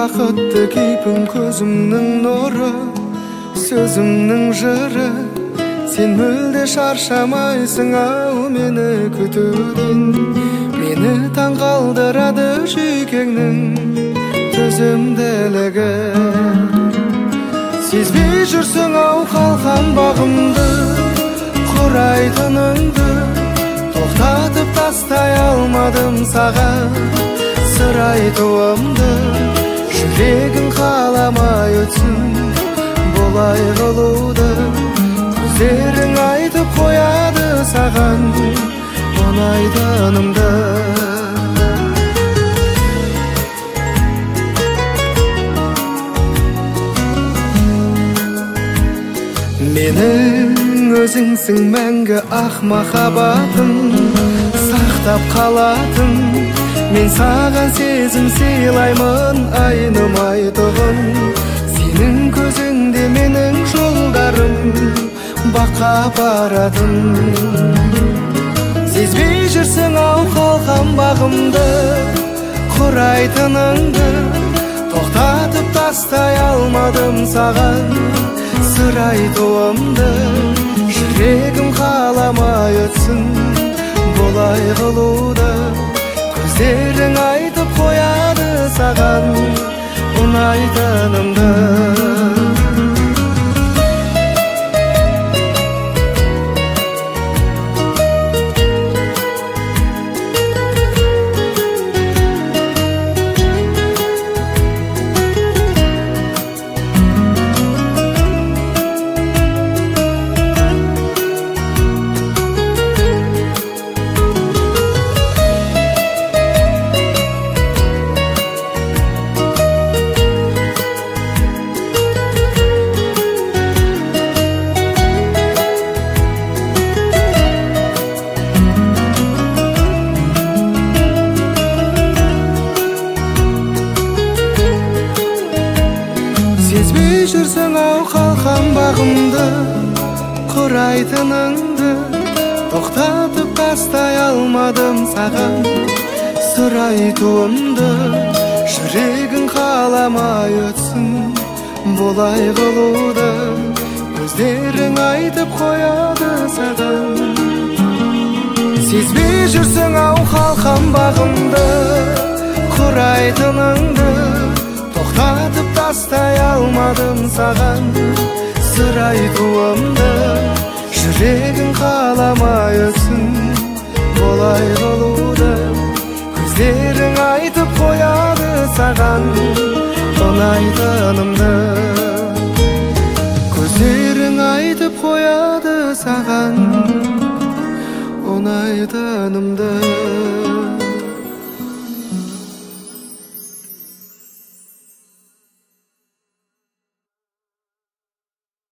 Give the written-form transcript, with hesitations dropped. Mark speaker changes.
Speaker 1: бақытты кейпің көзімнің нұры, сөзімнің жыры. Сен мүлде шаршамайсың ау мені күтуден. Мені таң қалдырады жүйкеңнің төзімділігі. Сезбей жүрсің ау қалқан бағымды, құрайтыныңды. Тоқтатып тастай алмадым саған сыр айтуымды. Жүрегің қаламай өтсін болай қылуды. Көздерің айтып қояды саған ұнайтынымды. Менің өзіңсің мәңгі ақ махаббатым, сақтап қалатын. Мен саған сезім сыйлаймын айнымайтұғын. Сенің көзіңде менің жолдарым баққа баратын. Сезбей жүрсің ау қалқан бағымды, құрайтыныңды. Тоқтатып тастай алмадым саған сыр айтуымды. Жүрегім қаламай өтсін болай қылуды. Көздерің айтып қояды саған ұнайтынымды. Сезбей жүрсің ау қалқан бағымды, құрайтыныңды. Тоқтатып тастай алмадым саған сыр айтуымды. Жүрегің қаламай өтсін болай қылуды. Көздерің айтып қояды саған. Сезбей жүрсің ау қалқан бағымды, құрайтыныңды. Тоқтатып тастай алмадым саған сыр айтуымды. Жүрегің қаламай өтсін болай қылуды. Көздерің айтып қояды саған ұнайтынымды. Көздерің айтып қояды саған ұнайтынымды.